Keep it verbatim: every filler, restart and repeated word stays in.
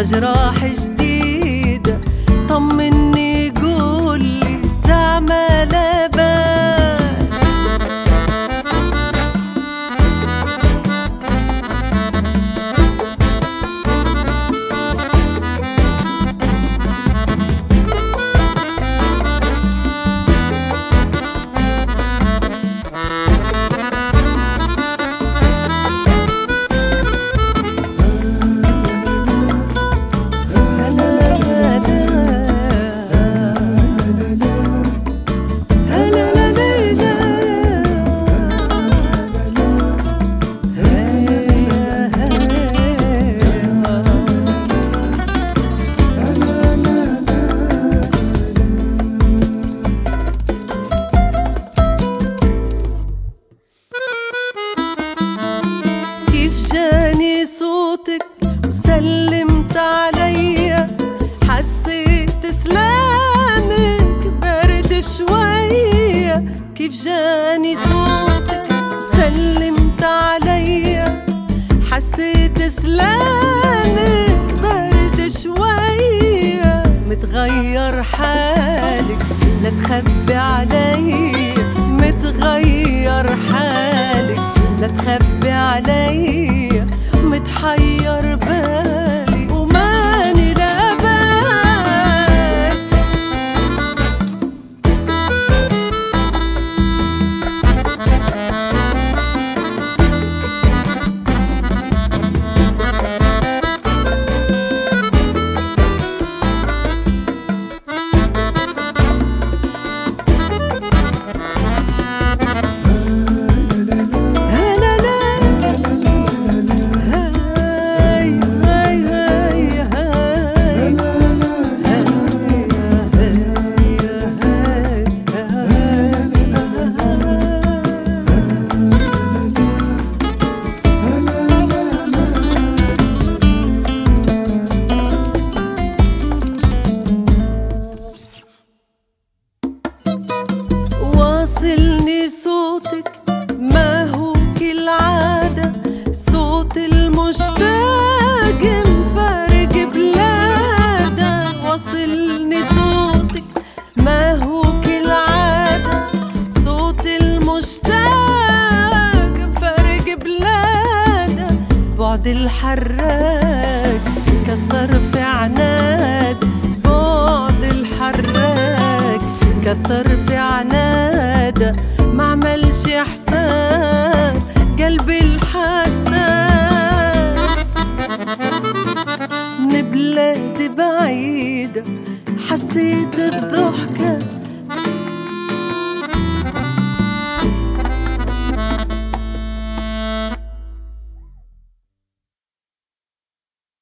جراح جديدة. طمني قولي زعمة لا بأس. جاني صوتك وسلمت عليا، حسيت سلامك برد شوية. كيف جاني صوتك وسلمت عليا، حسيت سلامك برد شوية. متغير حالك لا تخبي عليا، متغير حالك لا تخبي عليا. متحير بالي وماني لا بأس. واصلني صوتك ما هو كالعادة، صوت المشتاق مفارق بلاده. واصلني صوتك ما هو كالعادة، صوت المشتاق مفارق بلاده. بعد الحراق كثر في عناد، بعد الحراق كثر في عناده. ما عملش حساب قلبي الحساس. من بلاد بعيدة حسيت الضحكة